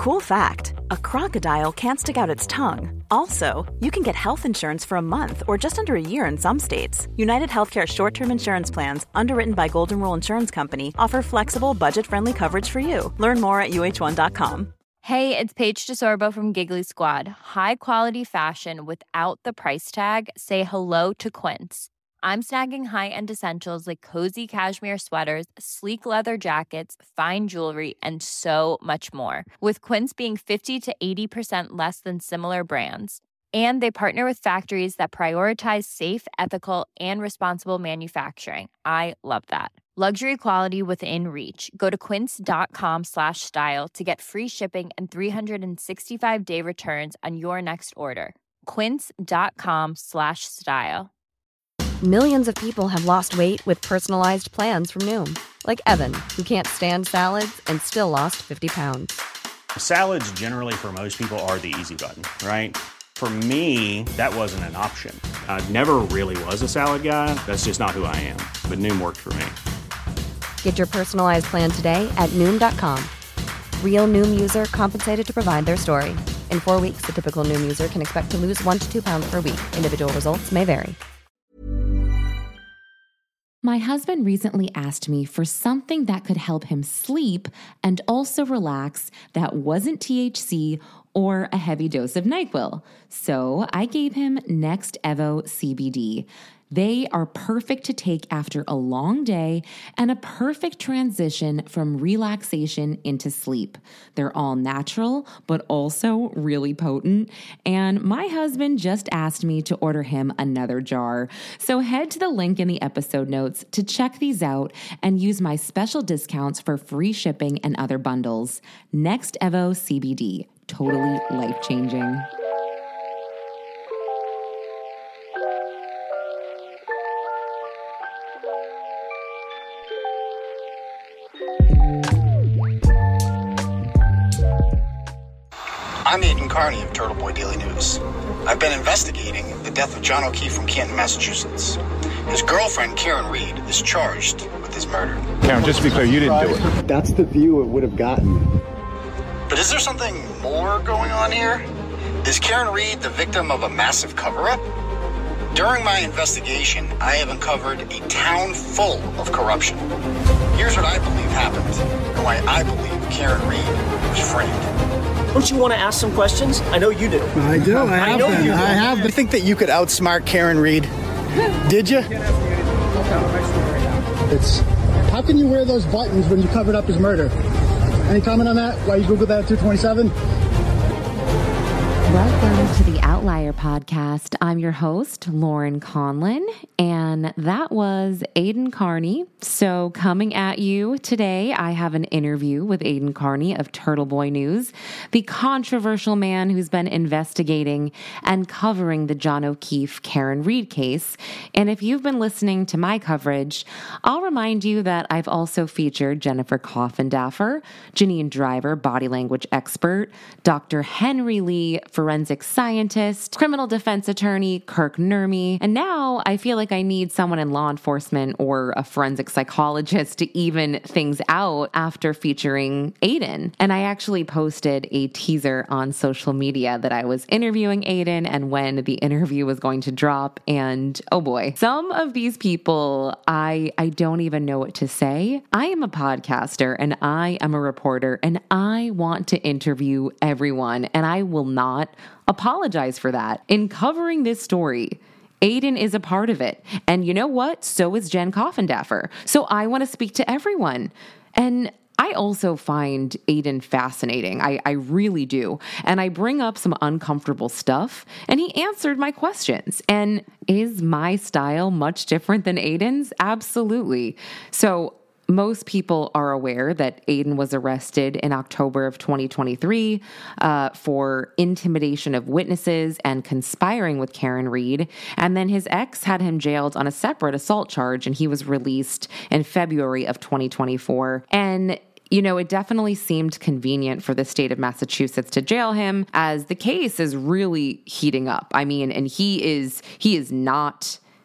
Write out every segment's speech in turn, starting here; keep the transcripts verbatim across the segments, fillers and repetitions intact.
Cool fact, a crocodile can't stick out its tongue. Also, you can get health insurance for a month or just under a year in some states. United Healthcare short-term insurance plans, underwritten by Golden Rule Insurance Company, offer flexible, budget-friendly coverage for you. Learn more at U H one dot com. Hey, it's Paige DeSorbo from Giggly Squad. High quality fashion without the price tag. Say hello to Quince. I'm snagging high-end essentials like cozy cashmere sweaters, sleek leather jackets, fine jewelry, and so much more. With Quince being fifty to eighty percent less than similar brands. And they partner with factories that prioritize safe, ethical, and responsible manufacturing. I love that. Luxury quality within reach. Go to quince.com slash style to get free shipping and three sixty-five day returns on your next order. Quince.com slash style. Millions of people have lost weight with personalized plans from Noom. Like Evan, who can't stand salads and still lost fifty pounds. Salads generally for most people are the easy button, right? For me, that wasn't an option. I never really was a salad guy. That's just not who I am. But Noom worked for me. Get your personalized plan today at Noom dot com. Real Noom user compensated to provide their story. In four weeks, the typical Noom user can expect to lose one to two pounds per week. Individual results may vary. My husband recently asked me for something that could help him sleep and also relax that wasn't T H C or a heavy dose of NyQuil. So I gave him Next Evo C B D. They are perfect to take after a long day and a perfect transition from relaxation into sleep. They're all natural, but also really potent. And my husband just asked me to order him another jar. So head to the link in the episode notes to check these out and use my special discounts for free shipping and other bundles. Next Evo C B D. Totally life-changing. I'm Aidan Carney of Turtle Boy Daily News. I've been investigating the death of John O'Keefe from Canton, Massachusetts. His girlfriend, Karen Reed, is charged with his murder. Karen, just to be clear, you didn't do it. That's the view it would have gotten. But is there something more going on here? Is Karen Reed the victim of a massive cover-up? During my investigation, I have uncovered a town full of corruption. Here's what I believe happened, and why I believe Karen Reed was framed. Don't you want to ask some questions? I know you do. I do. I have I know been. you do. I have been. You think that you could outsmart Karen Reed? Did you? It's how can you wear those buttons when you covered up his murder? Any comment on that? Why you Googled that at two twenty-seven? Welcome to the Outlier Podcast. I'm your host, Lauren Conlin, and that was Aidan Carney. So coming at you today, I have an interview with Aidan Carney of Turtle Boy News, the controversial man who's been investigating and covering the John O'Keefe Karen Reed case. And if you've been listening to my coverage, I'll remind you that I've also featured Jennifer Coffindaffer, Janine Driver, body language expert, Doctor Henry Lee, forensic scientist, criminal defense attorney Kirk Nurmi, and now I feel like I need someone in law enforcement or a forensic psychologist to even things out after featuring Aidan. And I actually posted a teaser on social media that I was interviewing Aidan and when the interview was going to drop, and oh boy, some of these people, I, I don't even know what to say. I am a podcaster and I am a reporter and I want to interview everyone, and I will not apologize for that. In covering this story, Aidan is a part of it. And you know what? So is Jen Coffindaffer. So I want to speak to everyone. And I also find Aidan fascinating. I, I really do. And I bring up some uncomfortable stuff, and he answered my questions. And is my style much different than Aidan's? Absolutely. So most people are aware that Aidan was arrested in October of twenty twenty-three uh, for intimidation of witnesses and conspiring with Karen Reed. And then his ex had him jailed on a separate assault charge, and he was released in February of twenty twenty-four. And you know, it definitely seemed convenient for the state of Massachusetts to jail him, as the case is really heating up. I mean, and he is he is not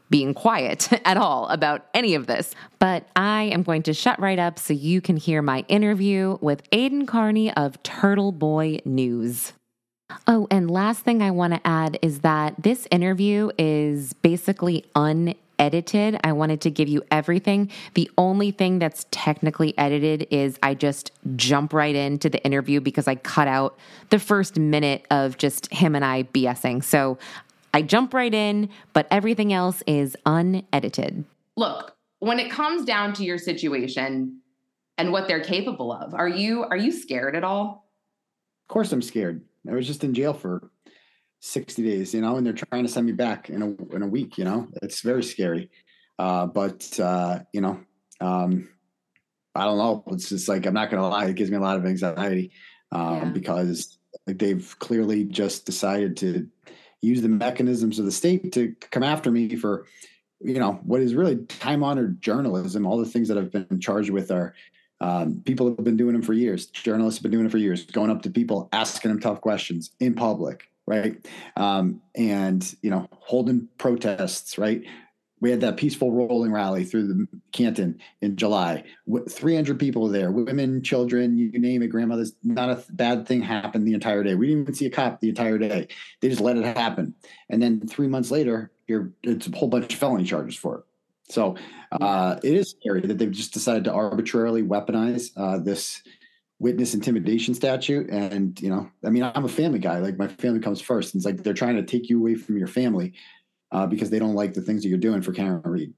being quiet at all about any of this. But I am going to shut right up so you can hear my interview with Aidan Carney of Turtle Boy News. Oh, and last thing I want to add is that this interview is basically unedited. I wanted to give you everything. The only thing that's technically edited is I just jump right into the interview because I cut out the first minute of just him and I BSing. So I jump right in, but everything else is unedited. Look, when it comes down to your situation and what they're capable of, are you are you scared at all? Of course I'm scared. I was just in jail for sixty days, you know, and they're trying to send me back in a in a week, you know. It's very scary. Uh, but, uh, you know, um, I don't know. It's just like, I'm not going to lie. It gives me a lot of anxiety um, yeah. because like, they've clearly just decided to use the mechanisms of the state to come after me for, you know, what is really time-honored journalism. All the things that I've been charged with are Um, people have been doing them for years. Journalists have been doing it for years, going up to people, asking them tough questions in public, right? Um, and, you know, holding protests, right? We had that peaceful rolling rally through the Canton in July. three hundred people there, women, children, you name it, grandmothers. Not a bad thing happened the entire day. We didn't even see a cop the entire day. They just let it happen. And then three months later, you're, it's a whole bunch of felony charges for it. So uh, it is scary that they've just decided to arbitrarily weaponize uh, this witness intimidation statute. And, you know, I mean, I'm a family guy. Like, my family comes first. And it's like they're trying to take you away from your family uh, because they don't like the things that you're doing for Karen Read.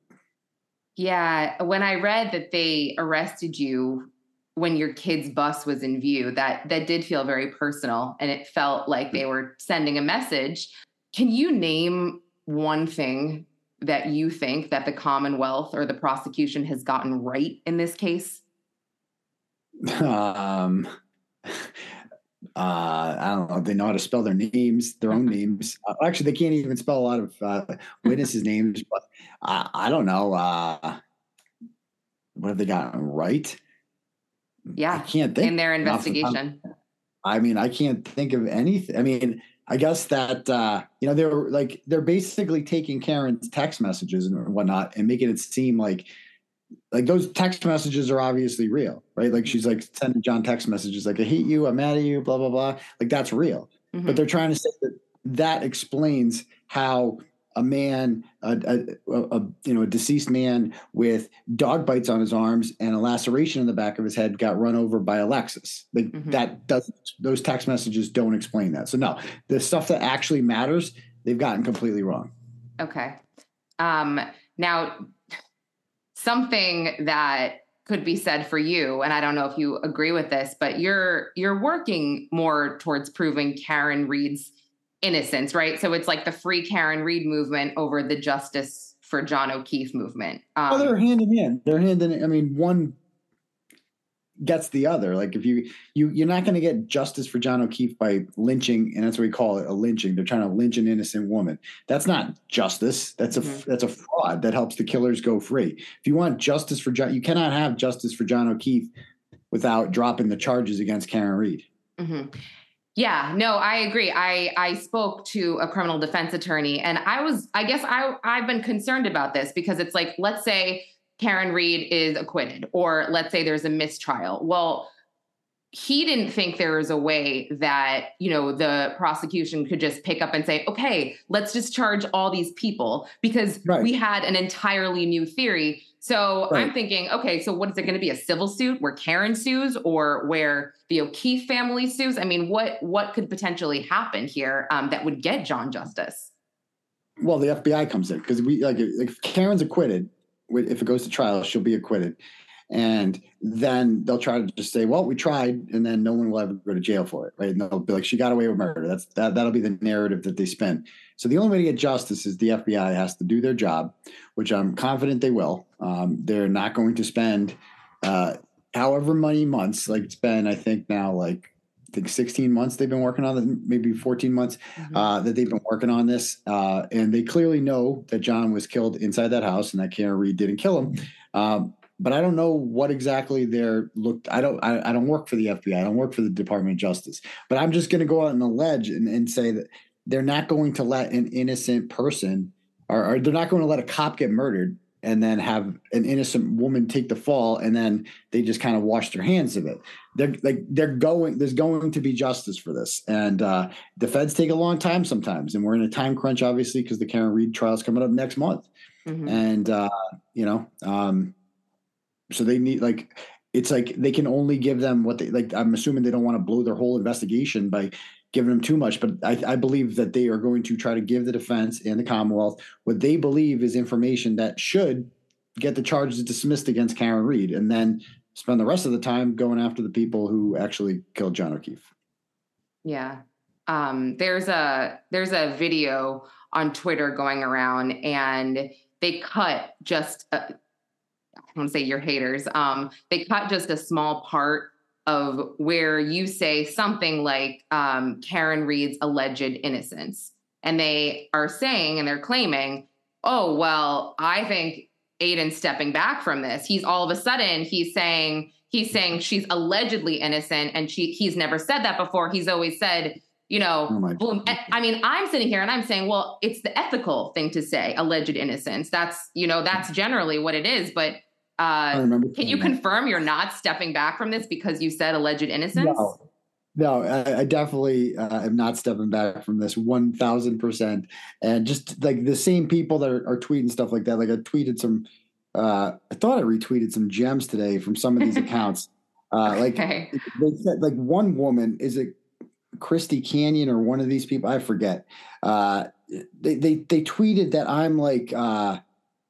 Yeah. When I read that they arrested you when your kid's bus was in view, that that did feel very personal. And it felt like they were sending a message. Can you name one thing that you think that the Commonwealth or the prosecution has gotten right in this case? Um, uh, I don't know. They know how to spell their names, their own names. Uh, actually, they can't even spell a lot of uh, witnesses' names. But I, I don't know. Uh, what have they gotten right? Yeah, I can't think in their investigation. I mean, I can't think of anything. I mean, I guess that, uh, you know, they're like, they're basically taking Karen's text messages and whatnot and making it seem like, like those text messages are obviously real, right? Like, she's like sending John text messages like, I hate you, I'm mad at you, blah, blah, blah. Like, that's real. Mm-hmm. But they're trying to say that that explains how a man, a, a, a, you know, a deceased man with dog bites on his arms and a laceration in the back of his head got run over by a Lexus. Like, mm-hmm. that doesn't, those text messages don't explain that. So no, the stuff that actually matters, they've gotten completely wrong. Okay. Um, now, something that could be said for you, and I don't know if you agree with this, but you're you're working more towards proving Karen Read's innocence, right? So it's like the Free Karen Read movement over the Justice for John O'Keefe movement. Um, well, they're hand in hand. They're hand in. I mean, one gets the other. Like, if you you you're not going to get justice for John O'Keefe by lynching, and that's what we call it, a lynching. They're trying to lynch an innocent woman. That's not justice. That's a mm-hmm. that's a fraud that helps the killers go free. If you want justice for John, you cannot have justice for John O'Keefe without dropping the charges against Karen Read. Mm-hmm. Yeah, no, I agree. I, I spoke to a criminal defense attorney, and I was, I guess I, I've been concerned about this because it's like, let's say Karen Read is acquitted, or let's say there's a mistrial. Well, he didn't think there was a way that, you know, the prosecution could just pick up and say, okay, let's just charge all these people, because right. we had an entirely new theory. So right. I'm thinking, okay, so what is it going to be? A civil suit where Karen sues, or where the O'Keefe family sues? I mean, what what could potentially happen here um, that would get John justice? Well, the F B I comes in, because we like if Karen's acquitted, if it goes to trial, she'll be acquitted. And then they'll try to just say, well, we tried, and then no one will ever go to jail for it, right? And they'll be like, she got away with murder. That's that. That'll be the narrative that they spin. So the only way to get justice is the F B I has to do their job, which I'm confident they will. Um, they're not going to spend uh, however many months, like it's been, I think now, like I think sixteen months they've been working on this, maybe fourteen months mm-hmm. uh, that they've been working on this. Uh, and they clearly know that John was killed inside that house and that Karen Read didn't kill him. Um, But I don't know what exactly they're looked. I don't. I, I don't work for the F B I. I don't work for the Department of Justice. But I'm just going to go out and allege and, and say that they're not going to let an innocent person are, are they're not going to let a cop get murdered and then have an innocent woman take the fall, and then they just kind of wash their hands of it. They're like they're going. There's going to be justice for this, and uh, the feds take a long time sometimes, and we're in a time crunch, obviously, because the Karen Read trial is coming up next month, mm-hmm. and uh, you know, um, so they need like it's like they can only give them what they like. I'm assuming they don't want to blow their whole investigation by giving them too much, but I, I believe that they are going to try to give the defense and the Commonwealth what they believe is information that should get the charges dismissed against Karen Read, and then spend the rest of the time going after the people who actually killed John O'Keefe. Yeah. Um, there's a, there's a video on Twitter going around, and they cut just, a, I want to say your haters. Um, they cut just a small part of where you say something like um, Karen Read's alleged innocence. And they are saying, and they're claiming, oh, well, I think Aiden's stepping back from this. He's all of a sudden, he's saying, he's saying she's allegedly innocent, and she he's never said that before. He's always said, you know, oh boom. I mean, I'm sitting here and I'm saying, well, it's the ethical thing to say, alleged innocence. That's, you know, that's generally what it is. But Uh, can you confirm you're not stepping back from this because you said alleged innocence? No, no, I, I definitely uh, am not stepping back from this one thousand percent. And just like the same people that are, are tweeting stuff like that, like I tweeted some, uh, I thought I retweeted some gems today from some of these accounts. Uh, like okay. they said, like one woman, is it Christy Canyon or one of these people? I forget. Uh, they, they, they tweeted that I'm like, uh,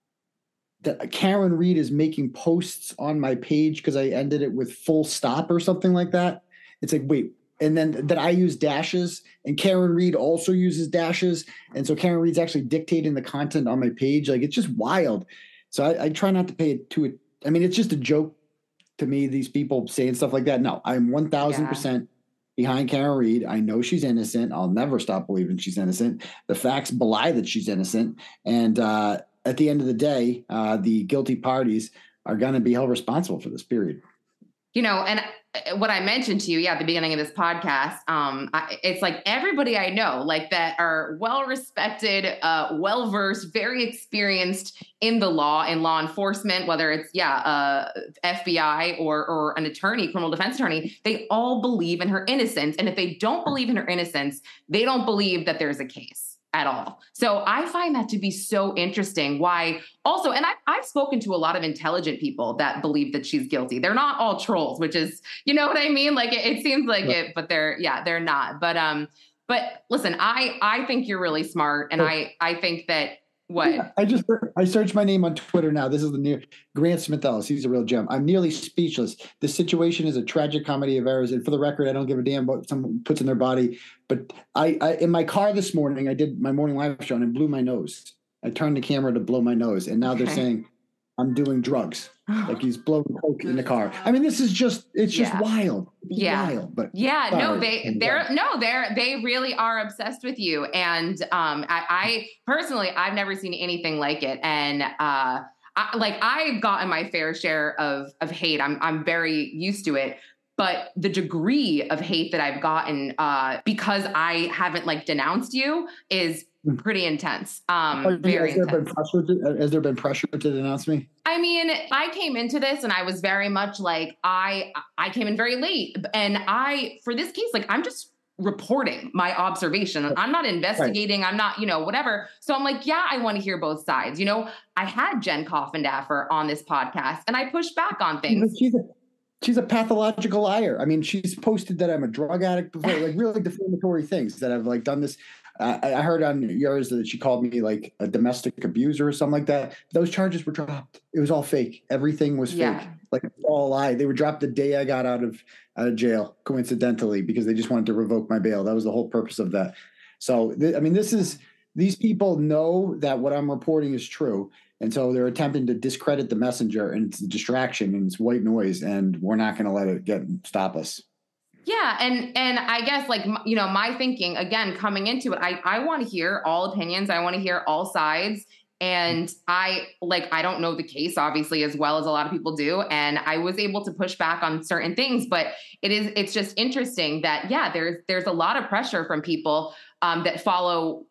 that Karen Read is making posts on my page because I ended it with full stop or something like that. It's like, wait, and then that I use dashes, and Karen Read also uses dashes. And so Karen Read's actually dictating the content on my page. Like, it's just wild. So I, I try not to pay it to it. I mean, it's just a joke to me, these people saying stuff like that. No, I'm one thousand percent behind Karen Read. I know she's innocent. I'll never stop believing she's innocent. The facts belie that she's innocent. And, uh, at the end of the day, uh, the guilty parties are going to be held responsible for this, period. You know, and what I mentioned to you, yeah, at the beginning of this podcast, um, I, it's like everybody I know, like that are well-respected, uh, well-versed, very experienced in the law and law enforcement, whether it's, yeah, uh, F B I or, or an attorney, criminal defense attorney, they all believe in her innocence. And if they don't believe in her innocence, they don't believe that there's a case at all. So I find that to be so interesting. Why also, and I, I've spoken to a lot of intelligent people that believe that she's guilty. They're not all trolls, which is, you know what I mean? Like it, it seems like it, but they're, yeah, they're not. But, um, but listen, I, I think you're really smart. And I, I think that what yeah, I just, I searched my name on Twitter now. This is the new Grant Smith Ellis. He's a real gem. I'm nearly speechless. This situation is a tragic comedy of errors. And for the record, I don't give a damn what someone puts in their body. But I, I in my car this morning, I did my morning live show and I blew my nose. I turned the camera to blow my nose. And now okay. they're saying I'm doing drugs. Like he's blowing coke in the car. I mean, this is just, it's just yeah. wild. It's yeah. wild. But yeah, no, they, they're, no, they're, they really are obsessed with you. And um, I, I personally, I've never seen anything like it. And uh, I, like I've gotten my fair share of, of hate. I'm, I'm very used to it. But the degree of hate that I've gotten uh, because I haven't like denounced you is pretty intense. Um, oh, very has there intense. Been to, has there been pressure to denounce me? I mean, I came into this and I was very much like, I, I came in very late, and I, for this case, like I'm just reporting my observation. I'm not investigating. Right. I'm not, you know, whatever. So I'm like, yeah, I want to hear both sides. You know, I had Jen Coffindaffer on this podcast and I pushed back on things. She's a, she's a pathological liar. I mean, she's posted that I'm a drug addict before, like really defamatory things that I've like done this. Uh, I heard on yours that she called me like a domestic abuser or something like that. Those charges were dropped. It was all fake. Everything was yeah. fake. Like all a lie. They were dropped the day I got out of out of jail, coincidentally, because they just wanted to revoke my bail. That was the whole purpose of that. So, th- I mean, this is, these people know that what I'm reporting is true. And so they're attempting to discredit the messenger, and it's a distraction and it's white noise, and we're not going to let it get stop us. Yeah. And, and I guess like, you know, my thinking again, coming into it, I, I want to hear all opinions. I want to hear all sides. And I like, I don't know the case obviously as well as a lot of people do. And I was able to push back on certain things, but it is, it's just interesting that, yeah, there's, there's a lot of pressure from people um, that follow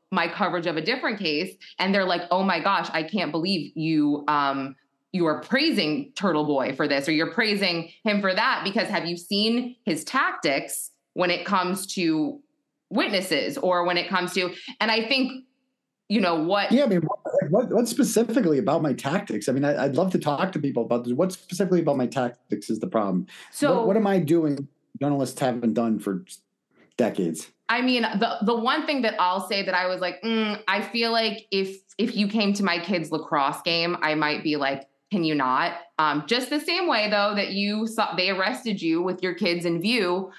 my coverage of a different case, and they're like, oh my gosh, I can't believe you, um, you are praising Turtle Boy for this, or you're praising him for that, because have you seen his tactics when it comes to witnesses or when it comes to, and I think, you know, what? Yeah, I mean, what, what, what specifically about my tactics? I mean, I, I'd love to talk to people about this. What specifically about my tactics is the problem? So what, what am I doing journalists haven't done for decades? I mean, the the one thing that I'll say that I was like, mm, I feel like if if you came to my kids' lacrosse game, I might be like, can you not? Um, just the same way, though, that you saw they arrested you with your kids in view.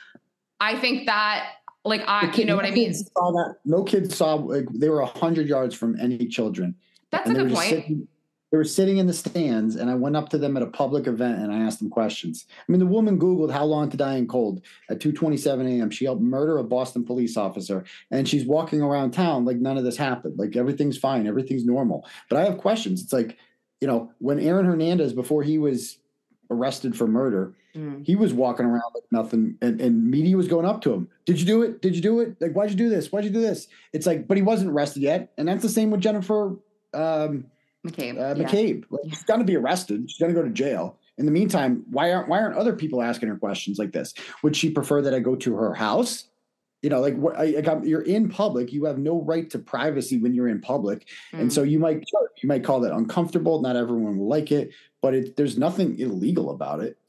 I think that, like, I, kid, you know what I mean? Saw that. No kids saw, like, they were one hundred yards from any children. That's a good point. Sitting, they were sitting in the stands, and I went up to them at a public event, and I asked them questions. I mean, the woman Googled how long to die in cold at two twenty-seven a.m. She helped murder a Boston police officer, and she's walking around town like none of this happened. Like, everything's fine. Everything's normal. But I have questions. It's like, you know, when Aaron Hernandez, before he was arrested for murder, mm. he was walking around like nothing, and, and media was going up to him. Did you do it? Did you do it? Like, why'd you do this? Why'd you do this? It's like, but he wasn't arrested yet. And that's the same with Jennifer um, McCabe. Uh, McCabe. Yeah. Like, she's going to be arrested. She's going to go to jail. In the meantime, why aren't why aren't other people asking her questions like this? Would she prefer that I go to her house? You know, like, what, I, like I'm, you're in public. You have no right to privacy when you're in public, mm. and so you might you might call that uncomfortable. Not everyone will like it, but it, there's nothing illegal about it.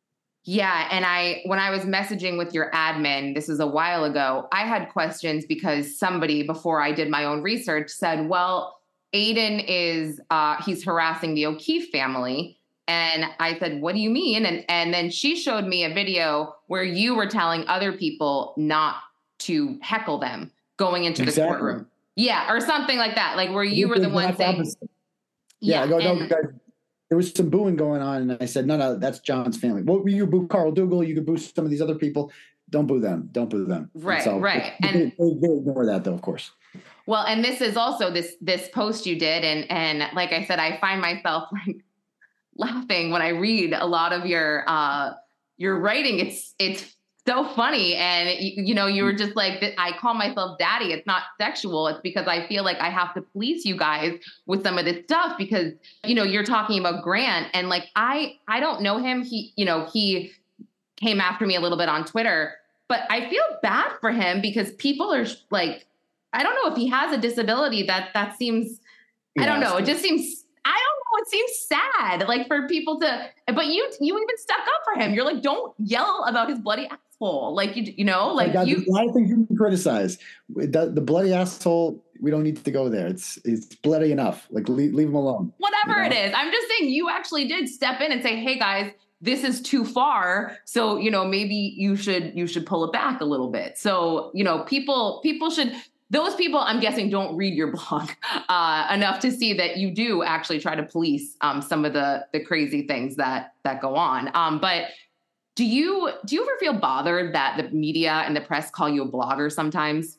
Yeah, and I when I was messaging with your admin, this was a while ago, I had questions because somebody before I did my own research said, well, Aiden is, uh, he's harassing the O'Keefe family. And I said, what do you mean? And and then she showed me a video where you were telling other people not to heckle them going into exactly. the courtroom. Yeah, or something like that. Like where you were the one saying. Opposite. Yeah, yeah, I go, no, guys, there was some booing going on. And I said, no, no, that's John's family. Well, you boo Carl Dougal, you could boo some of these other people. Don't boo them. Don't boo them. Right, and so, right. They, and they, they ignore that, though, of course. Well, and this is also this this post you did. And and like I said, I find myself like laughing when I read a lot of your uh, your writing. It's it's so funny. And, you, you know, you were just like, I call myself daddy. It's not sexual. It's because I feel like I have to police you guys with some of this stuff because, you know, you're talking about Grant. And like, I I don't know him. He, you know, he came after me a little bit on Twitter. But I feel bad for him because people are like, I don't know if he has a disability. That that seems, he I don't know. To. It just seems, I don't know. It seems sad, like for people to, but you you even stuck up for him. You're like, don't yell about his bloody asshole. Like, you you know, like God, you. There's a lot of things you can criticize. The, the bloody asshole, we don't need to go there. It's it's bloody enough. Like, leave, leave him alone. Whatever you know? it is. I'm just saying you actually did step in and say, hey guys, this is too far. So, you know, maybe you should, you should pull it back a little bit. So, you know, people, people should, those people, I'm guessing, don't read your blog uh, enough to see that you do actually try to police um, some of the, the crazy things that, that go on. Um, but do you, do you ever feel bothered that the media and the press call you a blogger sometimes?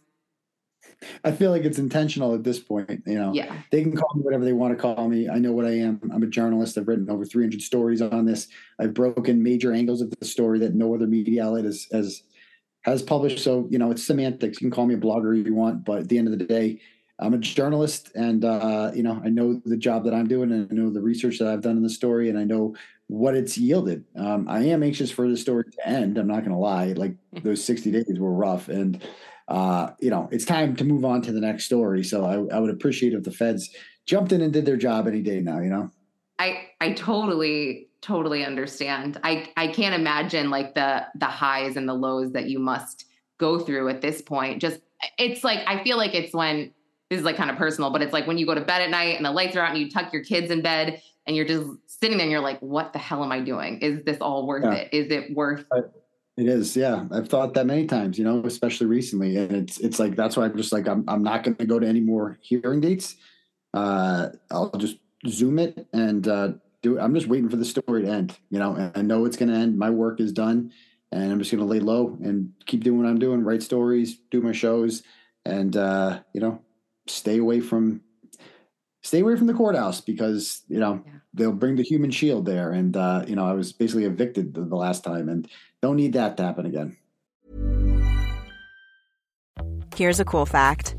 I feel like it's intentional at this point. You know, yeah. They can call me whatever they want to call me. I know what I am. I'm a journalist. I've written over three hundred stories on this. I've broken major angles of the story that no other media outlet has, has, has published. So, you know, it's semantics. You can call me a blogger if you want, but at the end of the day, I'm a journalist, and, uh, you know, I know the job that I'm doing, and I know the research that I've done in the story, and I know what it's yielded. Um, I am anxious for the story to end. I'm not going to lie. Like, those sixty days were rough, and, Uh, you know, it's time to move on to the next story. So I, I would appreciate if the feds jumped in and did their job any day now, you know? I, I totally, totally understand. I, I can't imagine like the, the highs and the lows that you must go through at this point. Just, it's like, I feel like it's when, this is like kind of personal, but it's like when you go to bed at night and the lights are out and you tuck your kids in bed and you're just sitting there and you're like, what the hell am I doing? Is this all worth yeah. it? Is it worth I- It is, yeah. I've thought that many times, you know, especially recently, and it's it's like that's why I'm just like I'm I'm not going to go to any more hearing dates. Uh, I'll just Zoom it and uh, do it. I'm just waiting for the story to end, you know. And I know it's going to end. My work is done, and I'm just going to lay low and keep doing what I'm doing, write stories, do my shows, and uh, you know, stay away from stay away from the courthouse because you know yeah. they'll bring the human shield there, and uh, you know I was basically evicted the, the last time, and don't need that to happen again. Here's a cool fact.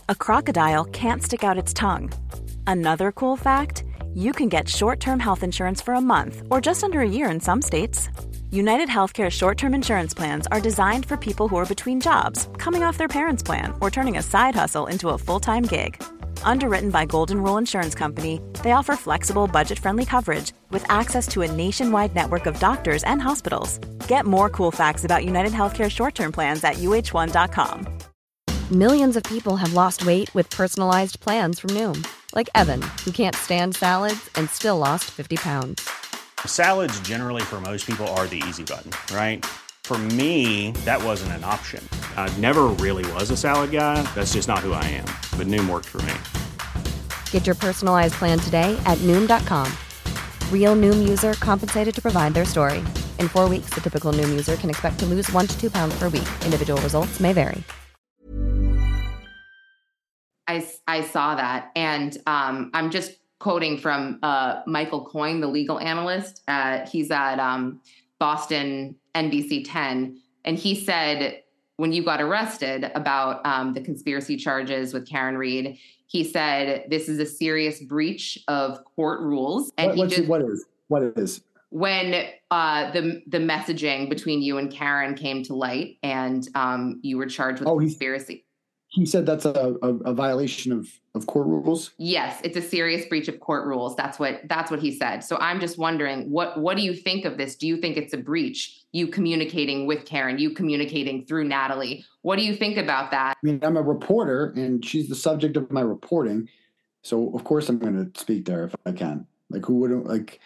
a crocodile can't stick out its tongue. Another cool fact, you can get short-term health insurance for a month or just under a year in some states. United Healthcare short-term insurance plans are designed for people who are between jobs, coming off their parents' plan, or turning a side hustle into a full-time gig. Underwritten by Golden Rule Insurance Company, they offer flexible, budget-friendly coverage with access to a nationwide network of doctors and hospitals. Get more cool facts about United Healthcare short-term plans at U H one dot com. Millions of people have lost weight with personalized plans from Noom, like Evan, who can't stand salads and still lost fifty pounds. Salads generally for most people are the easy button, right? For me, that wasn't an option. I never really was a salad guy. That's just not who I am. But Noom worked for me. Get your personalized plan today at Noom dot com. Real Noom user compensated to provide their story. In four weeks, the typical Noom user can expect to lose one to two pounds per week. Individual results may vary. I, I saw that. And um, I'm just quoting from uh, Michael Coyne, the legal analyst. Uh, he's at um, Boston N B C ten. And he said, when you got arrested about um, the conspiracy charges with Karen Read, he said, this is a serious breach of court rules. And what, he just, what is, what is? When uh, the the messaging between you and Karen came to light and um, you were charged with oh, conspiracy. He said that's a, a, a violation of, of court rules? Yes, it's a serious breach of court rules. That's what that's what he said. So I'm just wondering, what what do you think of this? Do you think it's a breach? You communicating with Karen, you communicating through Natalie. What do you think about that? I mean, I'm a reporter and she's the subject of my reporting. So of course I'm going to speak there if I can. Like who wouldn't, like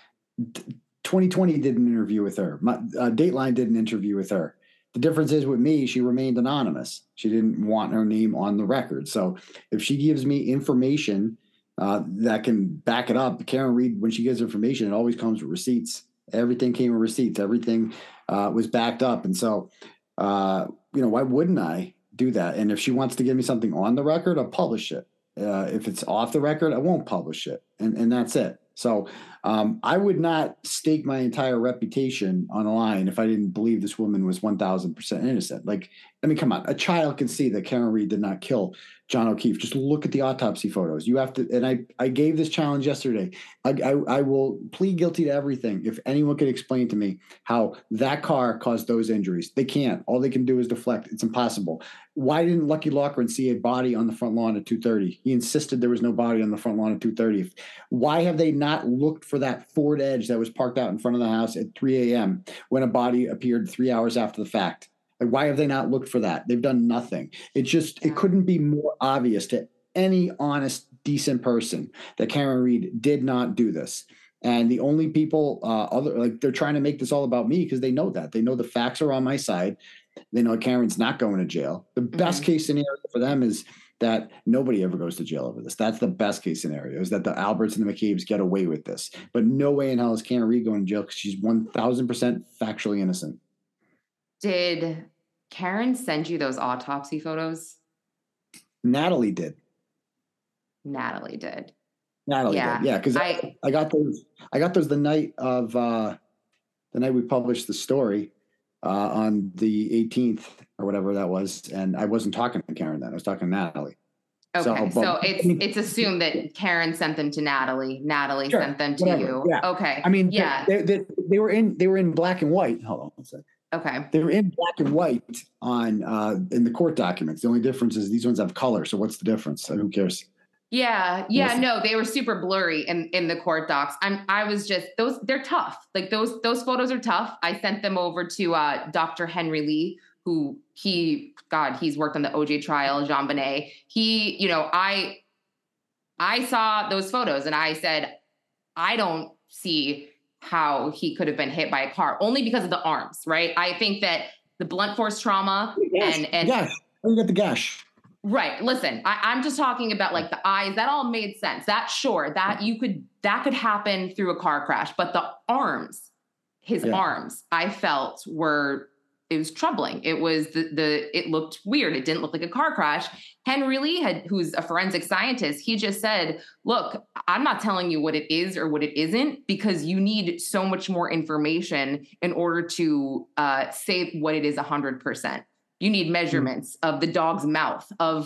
twenty twenty did an interview with her. My, uh, Dateline did an interview with her. The difference is with me, she remained anonymous. She didn't want her name on the record. So if she gives me information uh, that can back it up, Karen Read, when she gives information, it always comes with receipts. Everything came with receipts. Everything uh, was backed up. And so, uh, you know, why wouldn't I do that? And if she wants to give me something on the record, I'll publish it. Uh, if it's off the record, I won't publish it. And, and that's it. So um, I would not stake my entire reputation on the line if I didn't believe this woman was one thousand percent innocent. Like, I mean, come on, a child can see that Karen Read did not kill John O'Keefe. Just look at the autopsy photos. You have to, and I, I gave this challenge yesterday. I, I, I will plead guilty to everything if anyone could explain to me how that car caused those injuries. They can't. All they can do is deflect. It's impossible. Why didn't Lucky Loughran see a body on the front lawn at two thirty? He insisted there was no body on the front lawn at two thirty. Why have they not looked for that Ford Edge that was parked out in front of the house at three a.m. when a body appeared three hours after the fact? Like, why have they not looked for that? They've done nothing. It just, it couldn't be more obvious to any honest, decent person that Karen Read did not do this. And the only people, uh, other like they're trying to make this all about me because they know that. They know the facts are on my side. They know Karen's not going to jail. The mm-hmm. best case scenario for them is that nobody ever goes to jail over this. That's the best case scenario, is that the Alberts and the McCabe's get away with this. But no way in hell is Karen Read going to jail because she's one thousand percent factually innocent. Did Karen send you those autopsy photos? Natalie did. Natalie did. Natalie yeah. did. Yeah, because I, I, I got those. I got those the night of uh, the night we published the story uh, on the eighteenth or whatever that was, and I wasn't talking to Karen then. I was talking to Natalie. Okay, so, but, so it's it's assumed that Karen sent them to Natalie. Natalie sure, sent them to whatever. you. Yeah. Okay. I mean, yeah, they, they, they were in they were in black and white. Hold on one second. Okay. They were in black and white on uh, in the court documents. The only difference is these ones have color. So what's the difference? So who cares? Yeah. Yeah. No, they were super blurry in, in the court docs. I'm, I was just, those, they're tough. Like those, those photos are tough. I sent them over to uh, Doctor Henry Lee, who he, God, he's worked on the O J trial, JonBenet. He, you know, I, I saw those photos and I said, I don't see how he could have been hit by a car, only because of the arms, right? I think that the blunt force trauma gash, and, and gash. Oh, you got the gash. Right. Listen, I, I'm just talking about like the eyes. That all made sense. That sure, that you could, that could happen through a car crash, but the arms, his yeah. arms, I felt were, it was troubling. It was the, the, it looked weird. It didn't look like a car crash. Henry Lee had, who's a forensic scientist, he just said, look, I'm not telling you what it is or what it isn't, because you need so much more information in order to uh, say what it is a hundred percent. You need measurements mm-hmm. of the dog's mouth, of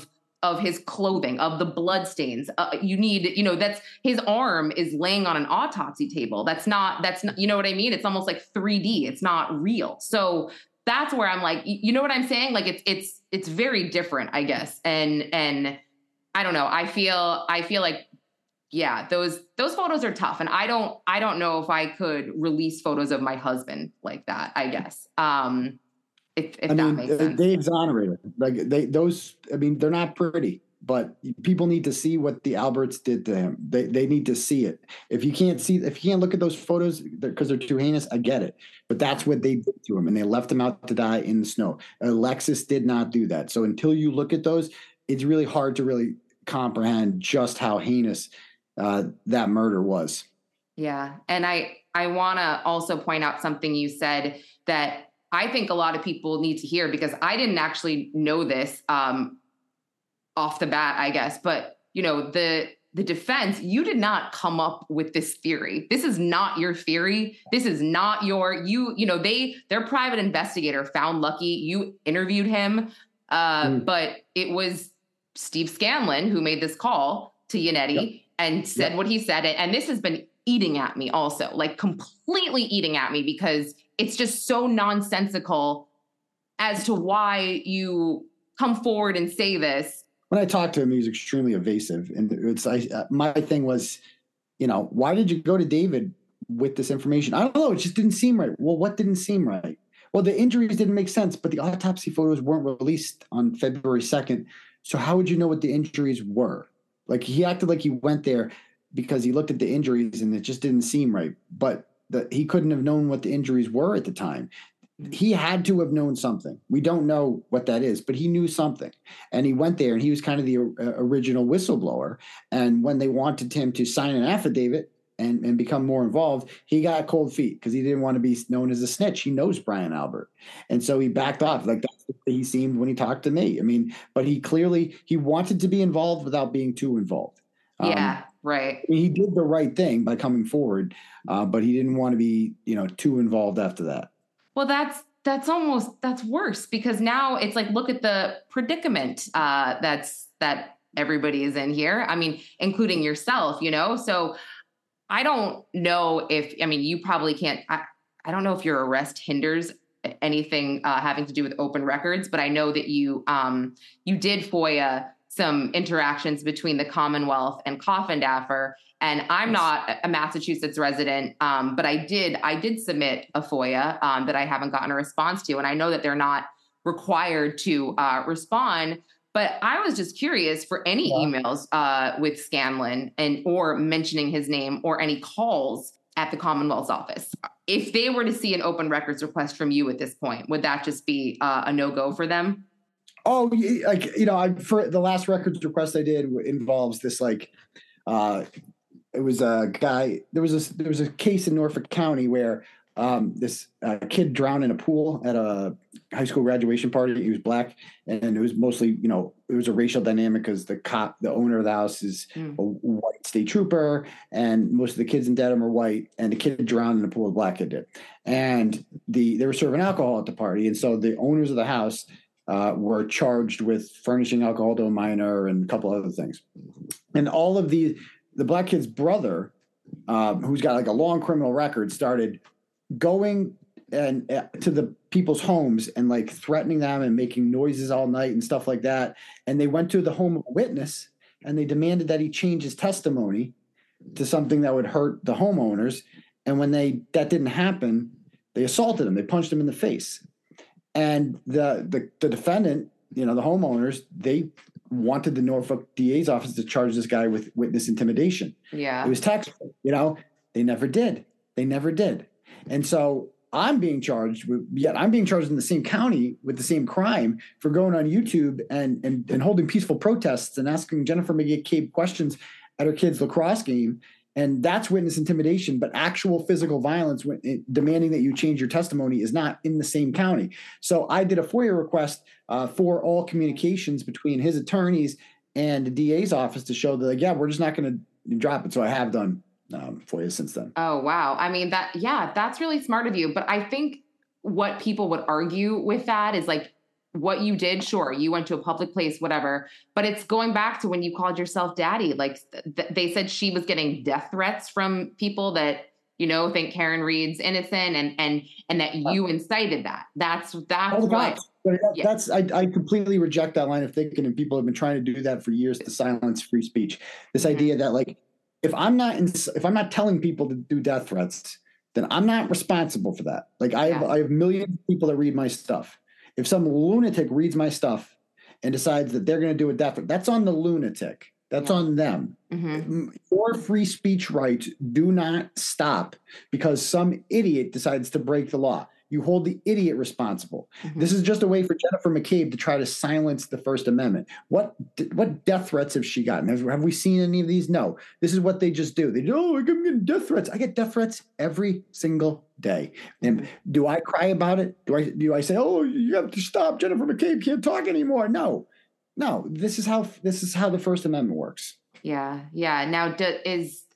of his clothing, of the bloodstains. Uh, you need, you know, that's his arm is laying on an autopsy table. That's not, that's not, you know what I mean? It's almost like three D. It's not real. So that's where I'm like, you know what I'm saying? Like it's, it's, it's very different, I guess. And, and I don't know. I feel, I feel like, yeah, those, those photos are tough. And I don't, I don't know if I could release photos of my husband like that, I guess. Um, If, if I that mean, makes sense. They exonerated. Like they, those, I mean, they're not pretty, but people need to see what the Alberts did to him. They they need to see it. If you can't see, if you can't look at those photos because they're, they're too heinous, I get it. But that's what they did to him, and they left him out to die in the snow. Alexis did not do that. So until you look at those, it's really hard to really comprehend just how heinous uh, that murder was. Yeah, and I I want to also point out something you said that I think a lot of people need to hear, because I didn't actually know this um, off the bat, I guess. But, you know, the the defense, you did not come up with this theory. This is not your theory. This is not your, you, you know, they, their private investigator found Lucky. You interviewed him. Uh, mm. But it was Steve Scanlon who made this call to Yannetti yep. and said yep. what he said. And this has been eating at me also, like completely eating at me, because it's just so nonsensical as to why you come forward and say this. When I talked to him, he was extremely evasive. And it's I, uh, my thing was, you know, why did you go to David with this information? I don't know. It just didn't seem right. Well, what didn't seem right? Well, the injuries didn't make sense, but the autopsy photos weren't released on February second. So how would you know what the injuries were? Like, he acted like he went there because he looked at the injuries and it just didn't seem right. But the, he couldn't have known what the injuries were at the time. He had to have known something. We don't know what that is, but he knew something. And he went there, and he was kind of the uh, original whistleblower. And when they wanted him to sign an affidavit and, and become more involved, he got cold feet because he didn't want to be known as a snitch. He knows Brian Albert. And so he backed off. Like, that's what he seemed when he talked to me. I mean, but he clearly, he wanted to be involved without being too involved. Yeah. Um, Right. He did the right thing by coming forward, uh, but he didn't want to be, you know, too involved after that. Well, that's that's almost that's worse, because now it's like, look at the predicament uh, that's that everybody is in here. I mean, including yourself, you know. So I don't know if I mean, you probably can't. I, I don't know if your arrest hinders anything uh, having to do with open records, but I know that you um, you did FOIA some interactions between the Commonwealth and Coffindaffer. And I'm not a Massachusetts resident, um, but I did I did submit a FOIA um, that I haven't gotten a response to. And I know that they're not required to uh, respond. But I was just curious for any yeah. emails uh, with Scanlon and or mentioning his name or any calls at the Commonwealth's office. If they were to see an open records request from you at this point, would that just be uh, a no-go for them? Oh, like, you know, I, for the last records request I did involves this, like, uh, it was a guy, there was a, there was a case in Norfolk County where um, this uh, kid drowned in a pool at a high school graduation party. He was black, and it was mostly, you know, it was a racial dynamic because the cop, the owner of the house is mm. a white state trooper, and most of the kids in Dedham are white, and the kid drowned in a pool, the black kid did. And the, they were serving alcohol at the party. And so the owners of the house Uh, were charged with furnishing alcohol to a minor and a couple other things. And all of the, the black kid's brother, um, who's got like a long criminal record, started going and uh, to the people's homes and like threatening them and making noises all night and stuff like that. And they went to the home of a witness and they demanded that he change his testimony to something that would hurt the homeowners. And when they, that didn't happen, they assaulted him. They punched him in the face. And the, the the defendant, you know, the homeowners, they wanted the Norfolk D A's office to charge this guy with witness intimidation. Yeah. It was taxable, you know. They never did. They never did. And so I'm being charged with, yet I'm being charged in the same county with the same crime for going on YouTube and and, and holding peaceful protests and asking Jennifer McCabe questions at her kid's lacrosse game. And that's witness intimidation, but actual physical violence demanding that you change your testimony is not in the same county. So I did a FOIA request uh, for all communications between his attorneys and the D A's office to show that, like, yeah, we're just not going to drop it. So I have done um, FOIA since then. Oh, wow. I mean, that, yeah, that's really smart of you. But I think what people would argue with that is, like, what you did, sure, you went to a public place, whatever, but it's going back to when you called yourself daddy. Like th- they said she was getting death threats from people that, you know, think Karen Read's innocent and, and, and that you incited that. That's, that's oh, what, that, yeah. that's, I, I completely reject that line of thinking, and people have been trying to do that for years to silence free speech. This mm-hmm. idea that like, if I'm not, in, if I'm not telling people to do death threats, then I'm not responsible for that. Like I have, yeah. I have millions of people that read my stuff. If some lunatic reads my stuff and decides that they're going to do a death threat, that's on the lunatic. That's yeah. on them. Mm-hmm. Your free speech rights do not stop because some idiot decides to break the law. You hold the idiot responsible. Mm-hmm. This is just a way for Jennifer McCabe to try to silence the First Amendment. What what death threats has she gotten? Have we seen any of these? No. This is what they just do. They do, oh, I'm getting death threats. I get death threats every single day. And do I cry about it? Do I do I say, oh, you have to stop. Jennifer McCabe can't talk anymore? No. No. This is how this is how the First Amendment works. Yeah. Yeah. Now do, is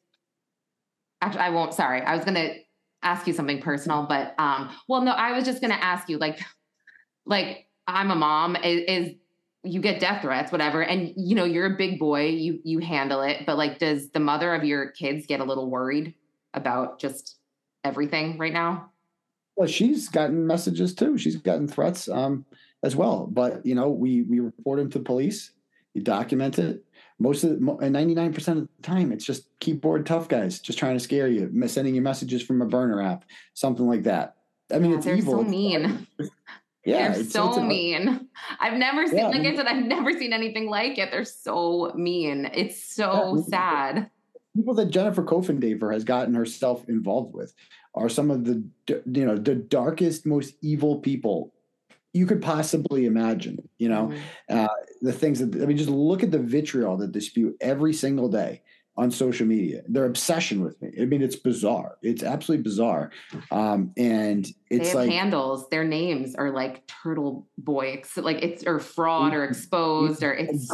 actually I won't sorry. I was gonna ask you something personal, but, um, well, no, I was just going to ask you, like, like I'm a mom is, is you get death threats, whatever. And, you know, you're a big boy, you, you handle it, but like, does the mother of your kids get a little worried about just everything right now? Well, she's gotten messages too. She's gotten threats, um, as well, but you know, we, we report them to police, you document it. Most of the, and ninety-nine percent of the time, it's just keyboard tough guys just trying to scare you, sending you messages from a burner app, something like that. I mean, yeah, it's they're evil. so mean. Yeah, they're it's, so it's a, mean. I've never seen, yeah, like I, mean, I said, I've never seen anything like it. They're so mean. It's so yeah, sad. People that Jennifer Kofindaver has gotten herself involved with are some of the, you know, the darkest, most evil people you could possibly imagine. You know, mm-hmm. uh, the things that I mean, just look at the vitriol that they spew every single day on social media. Their obsession with me. I mean, it's bizarre. It's absolutely bizarre. Um, and it's they have like handles. Their names are like Turtle Boy, like it's or fraud or exposed or it's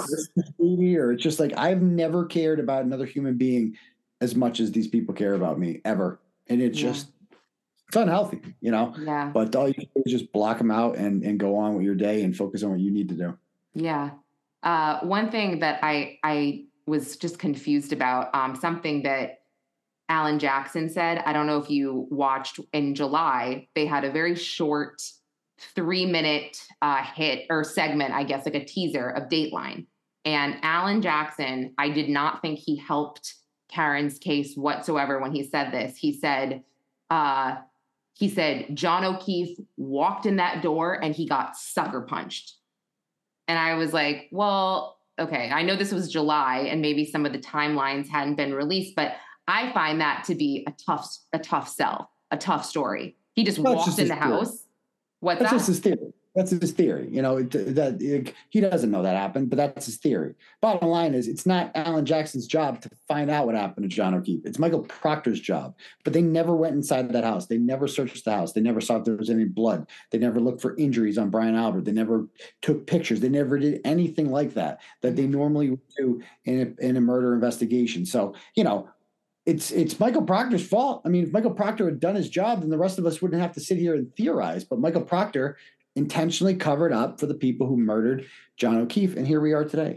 or it's just like I've never cared about another human being as much as these people care about me ever, and it's yeah. just. It's unhealthy, you know, yeah. but all you can do is just block them out and, and go on with your day and focus on what you need to do. Yeah. Uh, one thing that I, I was just confused about, um, something that Alan Jackson said, I don't know if you watched in July, they had a very short three minute uh, hit or segment, I guess, like a teaser of Dateline. And Alan Jackson, I did not think he helped Karen's case whatsoever when he said this. He said, uh, He said, John O'Keefe walked in that door and he got sucker punched. And I was like, well, okay, I know this was July and maybe some of the timelines hadn't been released, but I find that to be a tough, a tough sell, a tough story. He just That's walked just in the theory. house. What's That's that? just his theory. That's his theory. You know, that it, he doesn't know that happened, but that's his theory. Bottom line is it's not Alan Jackson's job to find out what happened to John O'Keefe. It's Michael Proctor's job, but they never went inside that house. They never searched the house. They never saw if there was any blood. They never looked for injuries on Brian Albert. They never took pictures. They never did anything like that, that they normally would do in a, in a murder investigation. So, you know, It's it's Michael Proctor's fault. I mean, if Michael Proctor had done his job, then the rest of us wouldn't have to sit here and theorize. But Michael Proctor intentionally covered up for the people who murdered John O'Keefe, and here we are today.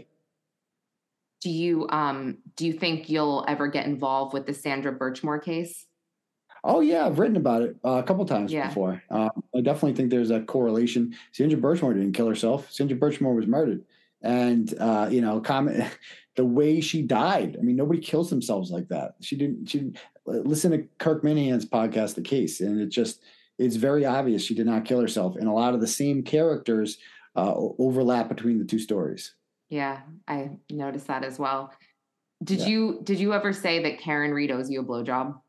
Do you um do you think you'll ever get involved with the Sandra Birchmore case? Oh yeah, I've written about it uh, a couple times yeah. before. Um, I definitely think there's a correlation. Sandra Birchmore didn't kill herself. Sandra Birchmore was murdered, and uh, you know, comment the way she died. I mean, nobody kills themselves like that. She didn't. She didn't, listen to Kirk Minahan's podcast, The Case, and it just. It's very obvious she did not kill herself. And a lot of the same characters uh, overlap between the two stories. Yeah, I noticed that as well. Did yeah. you did you ever say that Karen Read owes you a blowjob?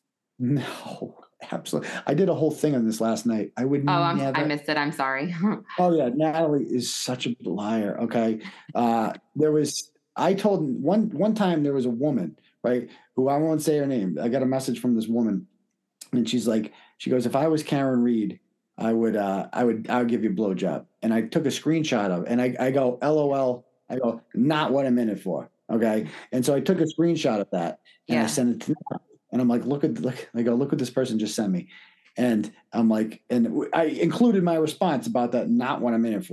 No, absolutely. I did a whole thing on this last night. I would Oh, I'm, never... I missed it. I'm sorry. Oh, yeah. Natalie is such a liar. Okay. Uh, there was, I told one, one time there was a woman, right, who I won't say her name. I got a message from this woman and she's like, she goes, if I was Karen Read, I would, uh, I would, I would give you a blowjob. And I took a screenshot of, and I, I go, L O L. I go, not what I'm in it for. Okay. And so I took a screenshot of that and yeah. I sent it to her. And I'm like, look at, look, I go, look what this person just sent me. And I'm like, and I included my response about that, not what I'm in it for.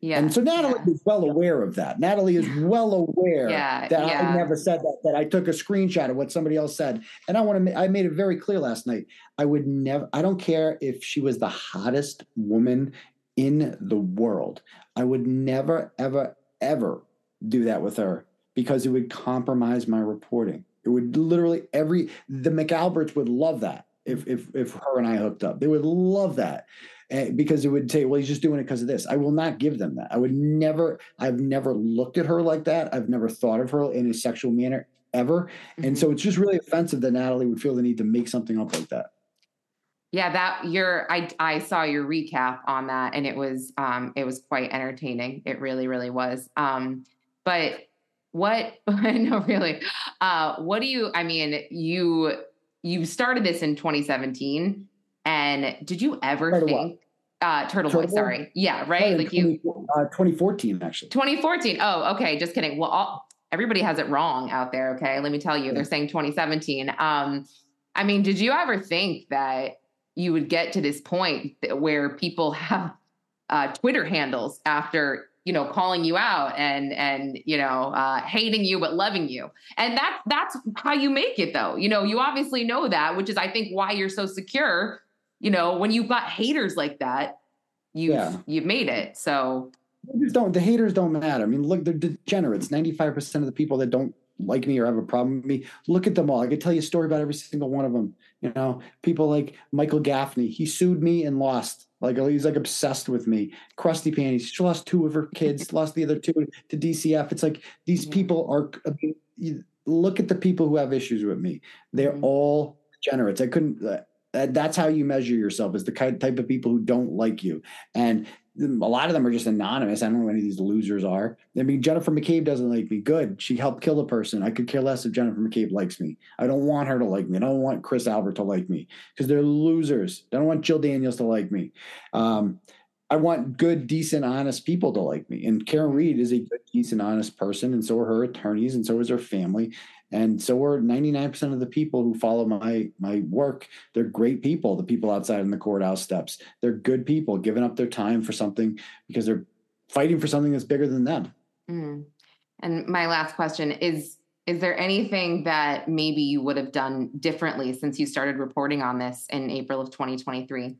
Yeah. And so Natalie yeah. is well aware of that. Natalie is well aware yeah, that yeah. I never said that, that I took a screenshot of what somebody else said. And I want to, I made it very clear last night. I would never, I don't care if she was the hottest woman in the world. I would never, ever, ever do that with her because it would compromise my reporting. It would literally every, the McAlberts would love that if, if, if her and I hooked up. They would love that. Because it would say, well, he's just doing it because of this. I will not give them that. I would never, I've never looked at her like that. I've never thought of her in a sexual manner ever. Mm-hmm. And so it's just really offensive that Natalie would feel the need to make something up like that. Yeah, that your I I saw your recap on that and it was um it was quite entertaining. It really, really was. Um, but what no really, uh, what do you I mean, you you started this in twenty seventeen. And did you ever Turtle think uh, Turtle, Turtle Boy? Sorry, yeah, right. Like twenty, you, uh, twenty fourteen actually. twenty fourteen. Oh, okay. Just kidding. Well, all, everybody has it wrong out there. Okay, let me tell you, yeah. They're saying twenty seventeen. Um, I mean, did you ever think that you would get to this point where people have uh, Twitter handles after you know calling you out and and you know uh, hating you but loving you, and that's that's how you make it though. You know, you obviously know that, which is I think why you're so secure. You know, when you've got haters like that, you've, yeah. you've made it. So don't, the haters don't matter. I mean, look, they're degenerates. ninety-five percent of the people that don't like me or have a problem with me, look at them all. I could tell you a story about every single one of them. You know, people like Michael Gaffney, he sued me and lost. Like, he's like obsessed with me. Krusty Panties, she lost two of her kids, lost the other two to D C F. It's like these people are, I mean, you look at the people who have issues with me. They're mm-hmm. all degenerates. I couldn't, uh, that's how you measure yourself, is the type of people who don't like you. And a lot of them are just anonymous. I don't know who any of these losers are. I mean, Jennifer McCabe doesn't like me. Good. She helped kill a person. I could care less if Jennifer McCabe likes me. I don't want her to like me. I don't want Chris Albert to like me because they're losers. I don't want Jill Daniels to like me. Um, I want good, decent, honest people to like me. And Karen Reed is a good, decent, honest person. And so are her attorneys. And so is her family. And so are ninety-nine percent of the people who follow my my work. They're great people, the people outside in the courthouse steps. They're good people giving up their time for something because they're fighting for something that's bigger than them. Mm. And my last question is, is there anything that maybe you would have done differently since you started reporting on this in April of twenty twenty-three?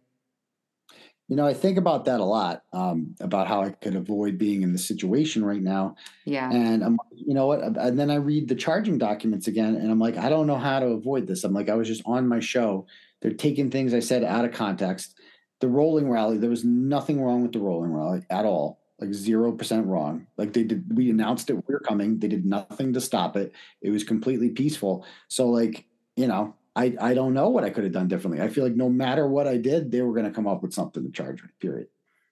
You know, I think about that a lot, um, about how I could avoid being in this situation right now. Yeah. And I'm, you know what? And then I read the charging documents again, and I'm like, I don't know how to avoid this. I'm like, I was just on my show. They're taking things I said out of context. The rolling rally, there was nothing wrong with the rolling rally at all. Like zero percent wrong. Like they did, we announced it, we were coming. They did nothing to stop it. It was completely peaceful. So like, you know, I, I don't know what I could have done differently. I feel like no matter what I did, they were going to come up with something to charge me, period.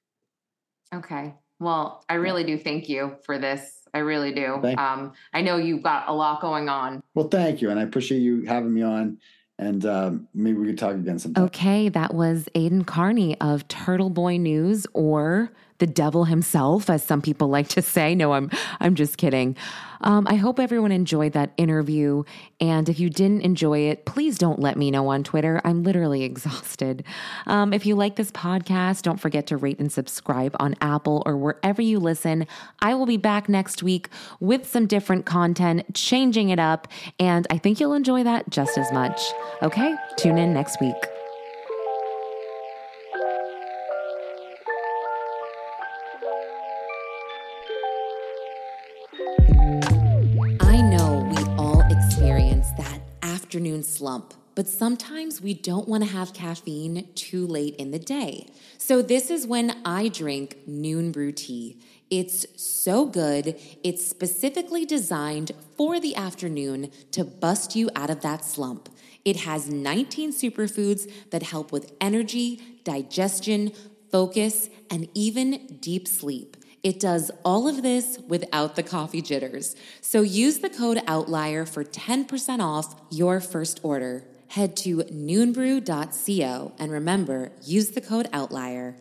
Okay. Well, I really do thank you for this. I really do. Um, I know you've got a lot going on. Well, thank you. And I appreciate you having me on. And um, maybe we could talk again sometime. Okay, that was Aidan Carney of Turtle Boy News, or the devil himself, as some people like to say. No, I'm I'm just kidding. Um, I hope everyone enjoyed that interview. And if you didn't enjoy it, please don't let me know on Twitter. I'm literally exhausted. Um, if you like this podcast, don't forget to rate and subscribe on Apple or wherever you listen. I will be back next week with some different content, changing it up. And I think you'll enjoy that just as much. Okay, tune in next week. Afternoon slump, but sometimes we don't want to have caffeine too late in the day. So this is when I drink Noon Brew tea. It's so good. It's specifically designed for the afternoon to bust you out of that slump. It has nineteen superfoods that help with energy, digestion, focus, and even deep sleep. It does all of this without the coffee jitters. So use the code OUTLIER for ten percent off your first order. Head to noon brew dot co and remember, use the code OUTLIER.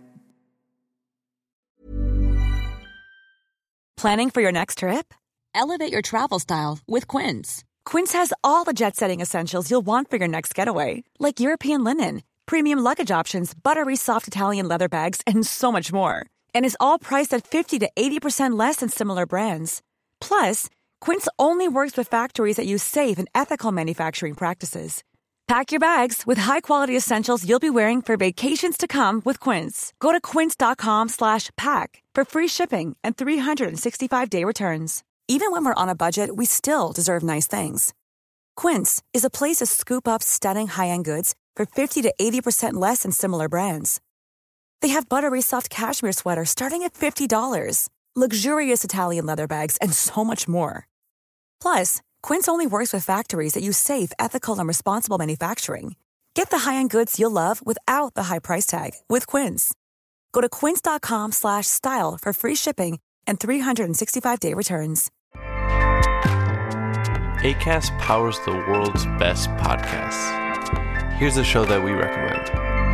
Planning for your next trip? Elevate your travel style with Quince. Quince has all the jet-setting essentials you'll want for your next getaway, like European linen, premium luggage options, buttery soft Italian leather bags, and so much more. And is all priced at fifty to eighty percent less than similar brands. Plus, Quince only works with factories that use safe and ethical manufacturing practices. Pack your bags with high-quality essentials you'll be wearing for vacations to come with Quince. Go to quince.com slash pack for free shipping and three sixty-five day returns. Even when we're on a budget, we still deserve nice things. Quince is a place to scoop up stunning high-end goods for fifty to eighty percent less than similar brands. They have buttery soft cashmere sweaters starting at fifty dollars, luxurious Italian leather bags, and so much more. Plus, Quince only works with factories that use safe, ethical, and responsible manufacturing. Get the high-end goods you'll love without the high price tag with Quince. Go to quince.com slash style for free shipping and three sixty-five day returns. Acast powers the world's best podcasts. Here's a show that we recommend.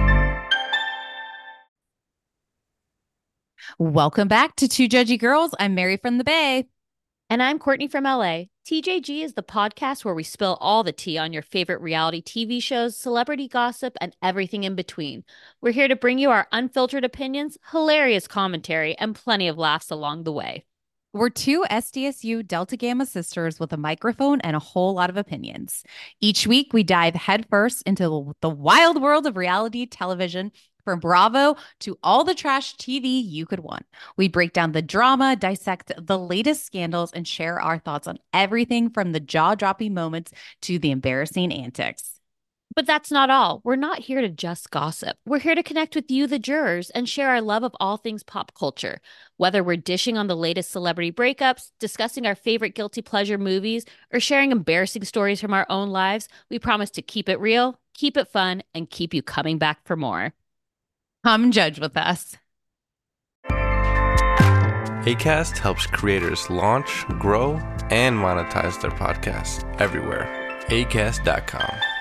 Welcome back to Two Judgy Girls. I'm Mary from the Bay. And I'm Courtney from L A. T J G is the podcast where we spill all the tea on your favorite reality T V shows, celebrity gossip, and everything in between. We're here to bring you our unfiltered opinions, hilarious commentary, and plenty of laughs along the way. We're two S D S U Delta Gamma sisters with a microphone and a whole lot of opinions. Each week, we dive headfirst into the wild world of reality television, from Bravo to all the trash T V you could want. We break down the drama, dissect the latest scandals, and share our thoughts on everything from the jaw-dropping moments to the embarrassing antics. But that's not all. We're not here to just gossip. We're here to connect with you, the jurors, and share our love of all things pop culture. Whether we're dishing on the latest celebrity breakups, discussing our favorite guilty pleasure movies, or sharing embarrassing stories from our own lives, we promise to keep it real, keep it fun, and keep you coming back for more. Come judge with us. Acast helps creators launch, grow, and monetize their podcasts everywhere. acast dot com.